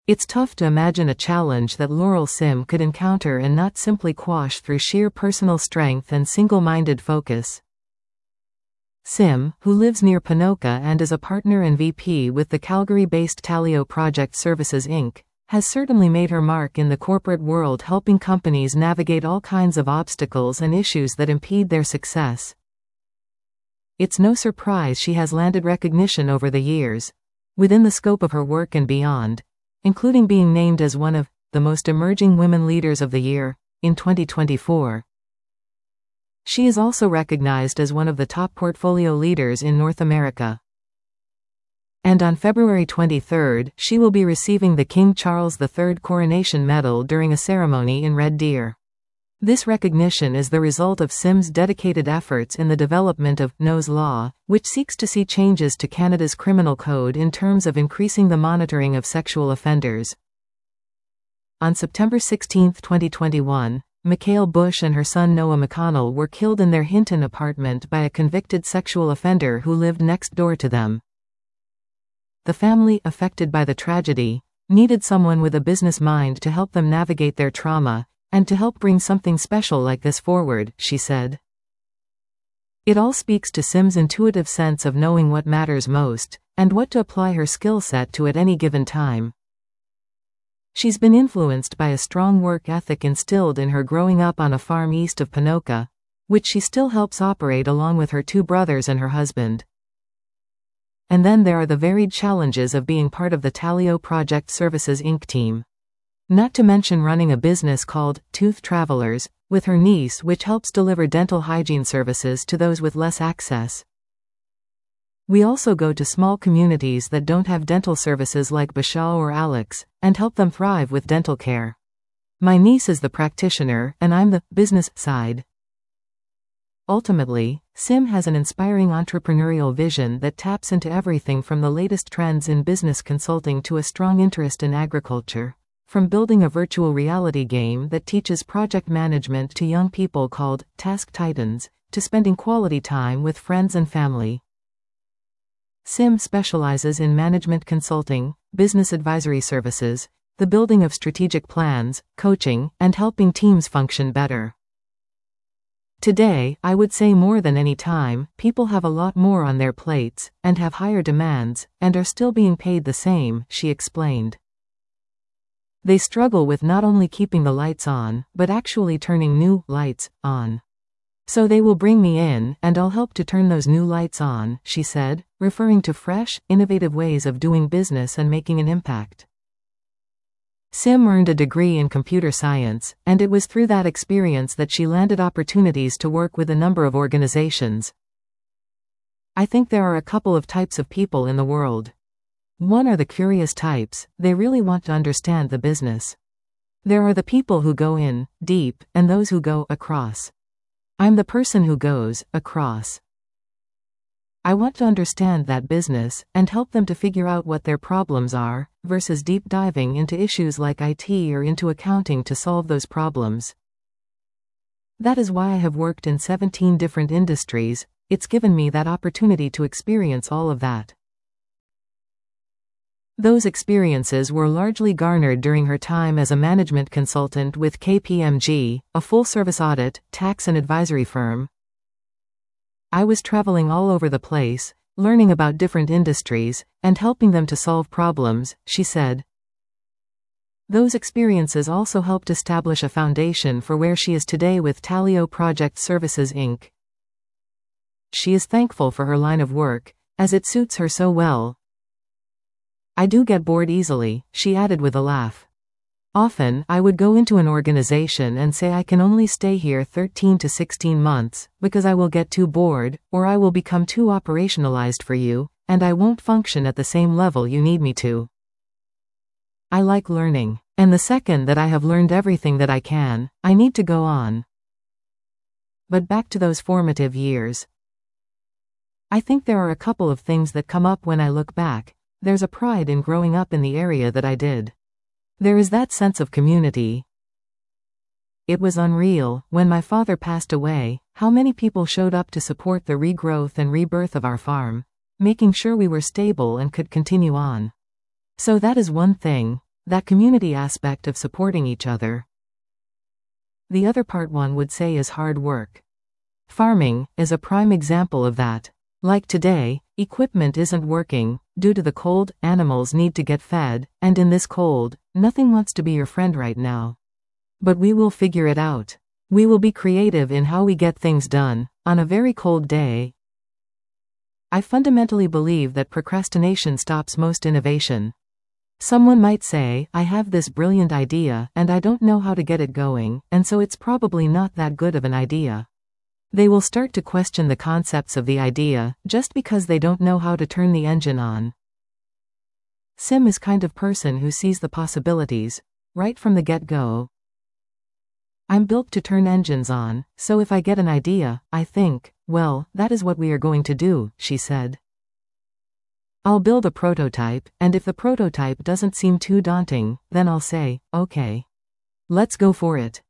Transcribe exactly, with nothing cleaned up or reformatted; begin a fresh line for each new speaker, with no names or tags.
It's tough to imagine a challenge that Laurel Sim could encounter and not simply quash through sheer personal strength and single-minded focus. Sim, who lives near Ponoka and is a partner and V P with the Calgary-based Taleo Project Services Incorporated, has certainly made her mark in the corporate world, helping companies navigate all kinds of obstacles and issues that impede their success. It's no surprise she has landed recognition over the years, within the scope of her work and beyond, including being named as one of the most emerging women leaders of the year in twenty twenty-four. She is also recognized as one of the top portfolio leaders in North America. And on February twenty-third, she will be receiving the King Charles the third Coronation Medal during a ceremony in Red Deer. This recognition is the result of Sim's dedicated efforts in the development of Knows Law, which seeks to see changes to Canada's criminal code in terms of increasing the monitoring of sexual offenders. On September sixteenth, twenty twenty-one, Mikhail Bush and her son Noah McConnell were killed in their Hinton apartment by a convicted sexual offender who lived next door to them. The family, affected by the tragedy, needed someone with a business mind to help them navigate their trauma, and to help bring something special like this forward, she said. It all speaks to Sim's intuitive sense of knowing what matters most, and what to apply her skill set to at any given time. She's been influenced by a strong work ethic instilled in her growing up on a farm east of Ponoka, which she still helps operate along with her two brothers and her husband. And then there are the varied challenges of being part of the Taleo Project Services Incorporated team. Not to mention running a business called Tooth Travelers, with her niece, which helps deliver dental hygiene services to those with less access. We also go to small communities that don't have dental services like Bashaw or Alex, and help them thrive with dental care. My niece is the practitioner, and I'm the business side. Ultimately, Sim has an inspiring entrepreneurial vision that taps into everything from the latest trends in business consulting to a strong interest in agriculture. From building a virtual reality game that teaches project management to young people called Task Titans, to spending quality time with friends and family. Sim specializes in management consulting, business advisory services, the building of strategic plans, coaching, and helping teams function better. Today, I would say more than any time, people have a lot more on their plates, and have higher demands, and are still being paid the same, she explained. They struggle with not only keeping the lights on, but actually turning new lights on. So they will bring me in, and I'll help to turn those new lights on, she said, referring to fresh, innovative ways of doing business and making an impact. Sim earned a degree in computer science, and it was through that experience that she landed opportunities to work with a number of organizations. I think there are a couple of types of people in the world. One are the curious types, they really want to understand the business. There are the people who go in, deep, and those who go across. I'm the person who goes across. I want to understand that business, and help them to figure out what their problems are, versus deep diving into issues like I T or into accounting to solve those problems. That is why I have worked in seventeen different industries. It's given me that opportunity to experience all of that. Those experiences were largely garnered during her time as a management consultant with K P M G, a full-service audit, tax and advisory firm. I was traveling all over the place, learning about different industries, and helping them to solve problems, she said. Those experiences also helped establish a foundation for where she is today with Taleo Project Services Incorporated. She is thankful for her line of work, as it suits her so well. I do get bored easily, she added with a laugh. Often, I would go into an organization and say I can only stay here thirteen to sixteen months, because I will get too bored, or I will become too operationalized for you, and I won't function at the same level you need me to. I like learning, and the second that I have learned everything that I can, I need to go on. But back to those formative years. I think there are a couple of things that come up when I look back. There's a pride in growing up in the area that I did. There is that sense of community. It was unreal, when my father passed away, how many people showed up to support the regrowth and rebirth of our farm, making sure we were stable and could continue on. So that is one thing. That community aspect of supporting each other. The other part one would say is hard work. Farming is a prime example of that. Like today, equipment isn't working, due to the cold, animals need to get fed, and in this cold, nothing wants to be your friend right now. But we will figure it out. We will be creative in how we get things done, on a very cold day. I fundamentally believe that procrastination stops most innovation. Someone might say, I have this brilliant idea, and I don't know how to get it going, and so it's probably not that good of an idea. They will start to question the concepts of the idea, just because they don't know how to turn the engine on. Sim is kind of person who sees the possibilities, right from the get-go. I'm built to turn engines on, so if I get an idea, I think, well, that is what we are going to do, she said. I'll build a prototype, and if the prototype doesn't seem too daunting, then I'll say, okay. Let's go for it.